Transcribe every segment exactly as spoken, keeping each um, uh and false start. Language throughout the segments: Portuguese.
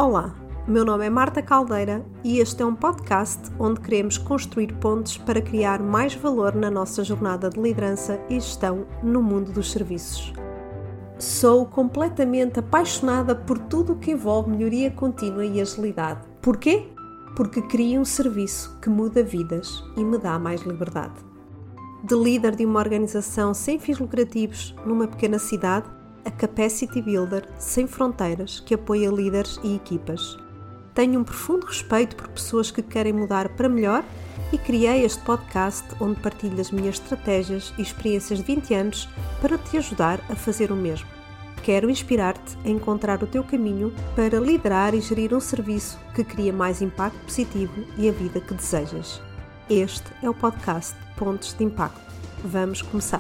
Olá, meu nome é Marta Caldeira e este é um podcast onde queremos construir pontes para criar mais valor na nossa jornada de liderança e gestão no mundo dos serviços. Sou completamente apaixonada por tudo o que envolve melhoria contínua e agilidade. Porquê? Porque crio um serviço que muda vidas e me dá mais liberdade. De líder de uma organização sem fins lucrativos numa pequena cidade, a Capacity Builder sem fronteiras que apoia líderes e equipas. Tenho um profundo respeito por pessoas que querem mudar para melhor e criei este podcast onde partilho as minhas estratégias e experiências de vinte anos para te ajudar a fazer o mesmo. Quero inspirar-te a encontrar o teu caminho para liderar e gerir um serviço que cria mais impacto positivo e a vida que desejas. Este é o podcast Pontos de Impacto. Vamos começar!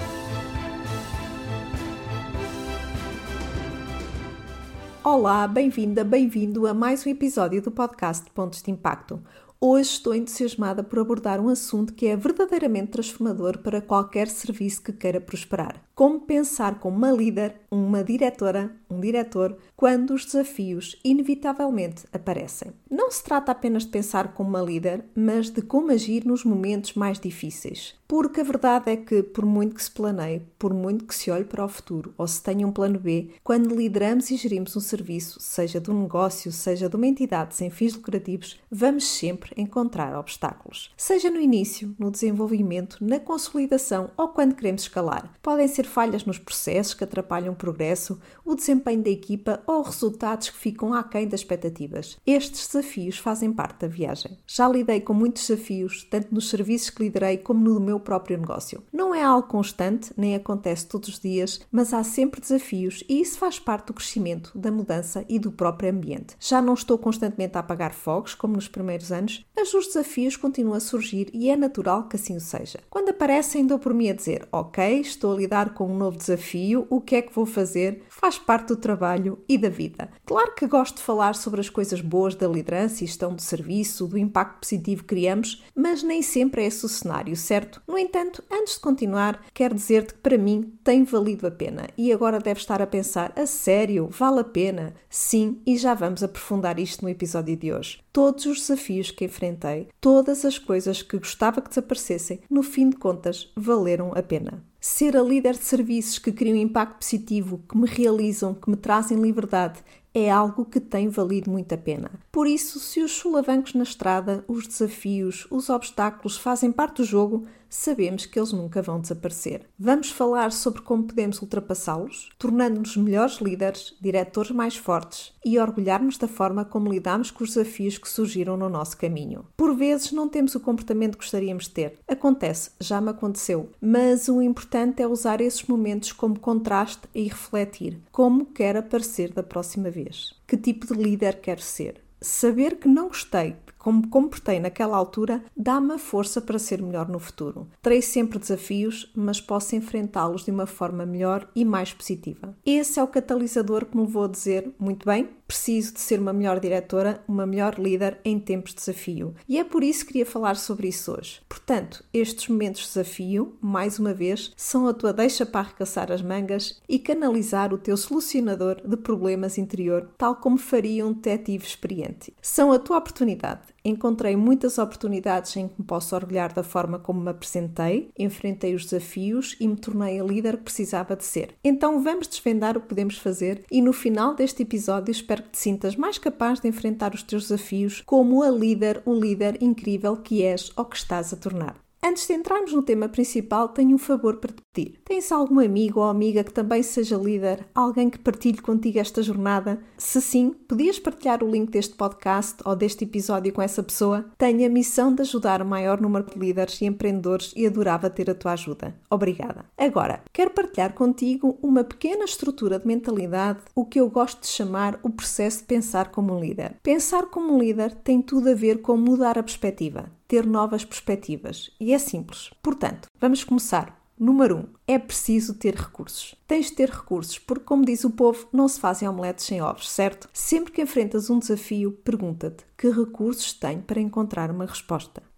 Olá, bem-vinda, bem-vindo a mais um episódio do podcast Pontos de Impacto. Hoje estou entusiasmada por abordar um assunto que é verdadeiramente transformador para qualquer serviço que queira prosperar. Como pensar como uma líder, uma diretora, um diretor, quando os desafios inevitavelmente aparecem. Não se trata apenas de pensar como uma líder, mas de como agir nos momentos mais difíceis. Porque a verdade é que, por muito que se planeie, por muito que se olhe para o futuro ou se tenha um plano B, quando lideramos e gerimos um serviço, seja de um negócio, seja de uma entidade sem fins lucrativos, vamos sempre encontrar obstáculos. Seja no início, no desenvolvimento, na consolidação ou quando queremos escalar. Podem ser falhas nos processos que atrapalham o progresso, o desempenho da equipa ou resultados que ficam aquém das expectativas. Estes desafios fazem parte da viagem. Já lidei com muitos desafios, tanto nos serviços que liderei como no meu próprio negócio. Não é algo constante, nem acontece todos os dias, mas há sempre desafios e isso faz parte do crescimento, da mudança e do próprio ambiente. Já não estou constantemente a apagar fogos, como nos primeiros anos, mas os desafios continuam a surgir e é natural que assim o seja. Quando aparecem, dou por mim a dizer, ok, estou a lidar com um novo desafio, o que é que vou fazer? Faz parte do trabalho e da vida. Claro que gosto de falar sobre as coisas boas da liderança e gestão do serviço, do impacto positivo que criamos, mas nem sempre é esse o cenário, certo? No entanto, antes de continuar, quero dizer-te que para mim tem valido a pena e agora deves estar a pensar, a sério, vale a pena? Sim, e já vamos aprofundar isto no episódio de hoje. Todos os desafios que enfrentei, todas as coisas que gostava que desaparecessem, no fim de contas, valeram a pena. Ser a líder de serviços que criam um impacto positivo, que me realizam, que me trazem liberdade, é algo que tem valido muito a pena. Por isso, se os solavancos na estrada, os desafios, os obstáculos fazem parte do jogo, sabemos que eles nunca vão desaparecer. Vamos falar sobre como podemos ultrapassá-los, tornando-nos melhores líderes, diretores mais fortes e orgulharmos da forma como lidamos com os desafios que surgiram no nosso caminho. Por vezes não temos o comportamento que gostaríamos de ter. Acontece, já me aconteceu. Mas o importante é usar esses momentos como contraste e refletir como quero aparecer da próxima vez. Que tipo de líder quero ser? Saber que não gostei de como me comportei naquela altura dá-me a força para ser melhor no futuro. Terei sempre desafios, mas posso enfrentá-los de uma forma melhor e mais positiva. Esse é o catalisador que me levou a dizer, muito bem, preciso de ser uma melhor diretora, uma melhor líder em tempos de desafio. E é por isso que queria falar sobre isso hoje. Portanto, estes momentos de desafio, mais uma vez, são a tua deixa para arregaçar as mangas e canalizar o teu solucionador de problemas interior, tal como faria um detetive experiente. São a tua oportunidade. Encontrei muitas oportunidades em que me posso orgulhar da forma como me apresentei, enfrentei os desafios e me tornei a líder que precisava de ser. Então vamos desvendar o que podemos fazer e no final deste episódio espero que te sintas mais capaz de enfrentar os teus desafios como a líder, o líder incrível que és ou que estás a tornar. Antes de entrarmos no tema principal, tenho um favor para te pedir. Tens algum amigo ou amiga que também seja líder? Alguém que partilhe contigo esta jornada? Se sim, podias partilhar o link deste podcast ou deste episódio com essa pessoa? Tenho a missão de ajudar o maior número de líderes e empreendedores e adorava ter a tua ajuda. Obrigada. Agora, quero partilhar contigo uma pequena estrutura de mentalidade, o que eu gosto de chamar o processo de pensar como um líder. Pensar como um líder tem tudo a ver com mudar a perspectiva. Ter novas perspectivas. E é simples. Portanto, vamos começar. Número um. É preciso ter recursos. Tens de ter recursos, porque, como diz o povo, não se fazem omeletes sem ovos, certo? Sempre que enfrentas um desafio, pergunta-te que recursos tenho para encontrar uma resposta.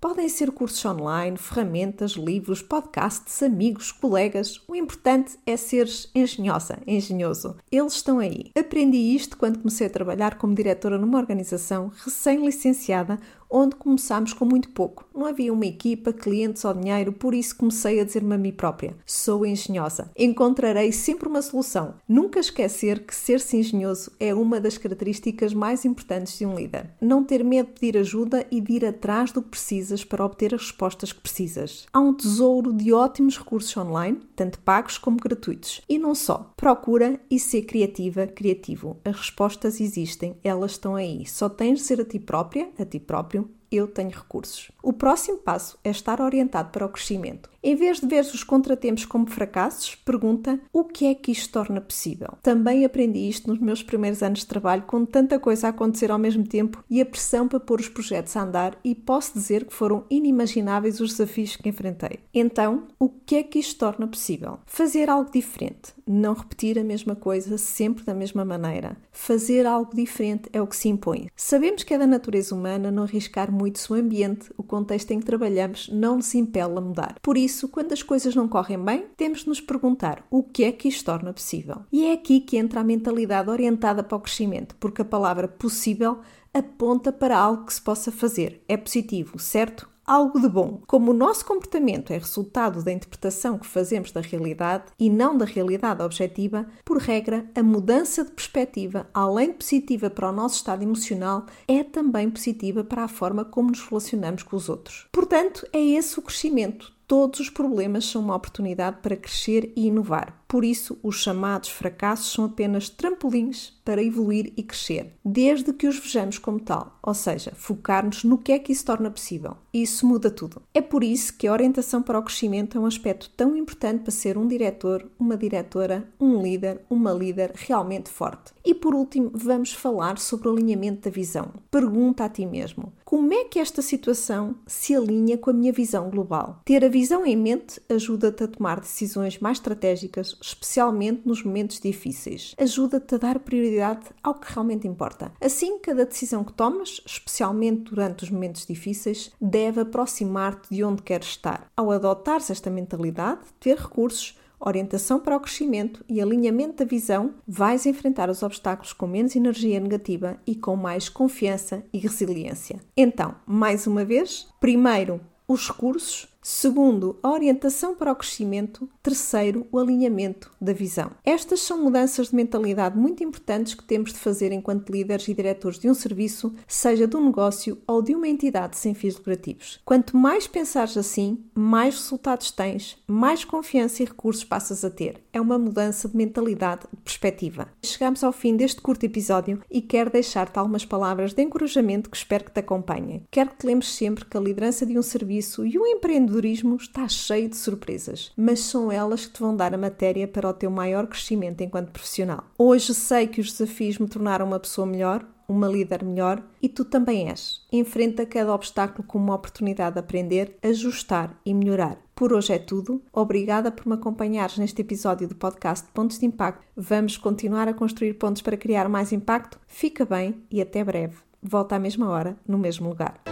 Podem ser cursos online, ferramentas, livros, podcasts, amigos, colegas. O importante é seres engenhosa, engenhoso. Eles estão aí. Aprendi isto quando comecei a trabalhar como diretora numa organização recém-licenciada, onde começámos com muito pouco. Não havia uma equipa, clientes ou dinheiro, por isso comecei a dizer-me a mim própria: sou engenhosa. Encontrarei sempre uma solução. Nunca esquecer que ser-se engenhoso é uma das características mais importantes de um líder. Não ter medo de pedir ajuda e de ir atrás do que precisas para obter as respostas que precisas. Há um tesouro de ótimos recursos online, tanto pagos como gratuitos. E não só. Procura e ser criativa, criativo. As respostas existem, elas estão aí. Só tens de ser a ti própria, a ti próprio. Eu tenho recursos. O próximo passo é estar orientado para o crescimento. Em vez de ver os contratempos como fracassos, pergunta: o que é que isto torna possível? Também aprendi isto nos meus primeiros anos de trabalho, com tanta coisa a acontecer ao mesmo tempo e a pressão para pôr os projetos a andar, e posso dizer que foram inimagináveis os desafios que enfrentei. Então, o que é que isto torna possível? Fazer algo diferente. Não repetir a mesma coisa sempre da mesma maneira. Fazer algo diferente é o que se impõe. Sabemos que é da natureza humana não arriscar muito se o ambiente, o contexto em que trabalhamos, não nos impele a mudar. Por isso, quando as coisas não correm bem, temos de nos perguntar o que é que isto torna possível. E é aqui que entra a mentalidade orientada para o crescimento, porque a palavra possível aponta para algo que se possa fazer. É positivo, certo? Algo de bom. Como o nosso comportamento é resultado da interpretação que fazemos da realidade e não da realidade objetiva, por regra, a mudança de perspectiva, além de positiva para o nosso estado emocional, é também positiva para a forma como nos relacionamos com os outros. Portanto, é esse o crescimento. Todos os problemas são uma oportunidade para crescer e inovar. Por isso, os chamados fracassos são apenas trampolins para evoluir e crescer, desde que os vejamos como tal, ou seja, focar-nos no que é que isso torna possível. Isso muda tudo. É por isso que a orientação para o crescimento é um aspecto tão importante para ser um diretor, uma diretora, um líder, uma líder realmente forte. E por último, vamos falar sobre o alinhamento da visão. Pergunta a ti mesmo: como é que esta situação se alinha com a minha visão global? Ter a visão em mente ajuda-te a tomar decisões mais estratégicas, especialmente nos momentos difíceis. Ajuda-te a dar prioridade ao que realmente importa. Assim, cada decisão que tomas, especialmente durante os momentos difíceis, deve aproximar-te de onde queres estar. Ao adotares esta mentalidade, ter recursos, orientação para o crescimento e alinhamento da visão, vais enfrentar os obstáculos com menos energia negativa e com mais confiança e resiliência. Então, mais uma vez, primeiro, os recursos. Segundo, a orientação para o crescimento. Terceiro, o alinhamento da visão. Estas são mudanças de mentalidade muito importantes que temos de fazer enquanto líderes e diretores de um serviço, seja de um negócio ou de uma entidade sem fins lucrativos. Quanto mais pensares assim, mais resultados tens, mais confiança e recursos passas a ter. É uma mudança de mentalidade, de perspectiva. Chegamos ao fim deste curto episódio e quero deixar-te algumas palavras de encorajamento que espero que te acompanhem. Quero que te lembres sempre que a liderança de um serviço e o empreendedorismo está cheio de surpresas, mas são elas que te vão dar a matéria para o teu maior crescimento enquanto profissional. Hoje sei que os desafios me tornaram uma pessoa melhor, uma líder melhor, e tu também és. Enfrenta cada obstáculo como uma oportunidade de aprender, ajustar e melhorar. Por hoje é tudo. Obrigada por me acompanhares neste episódio do podcast Pontos de Impacto. Vamos continuar a construir pontos para criar mais impacto. Fica bem e até breve. Volta à mesma hora, no mesmo lugar.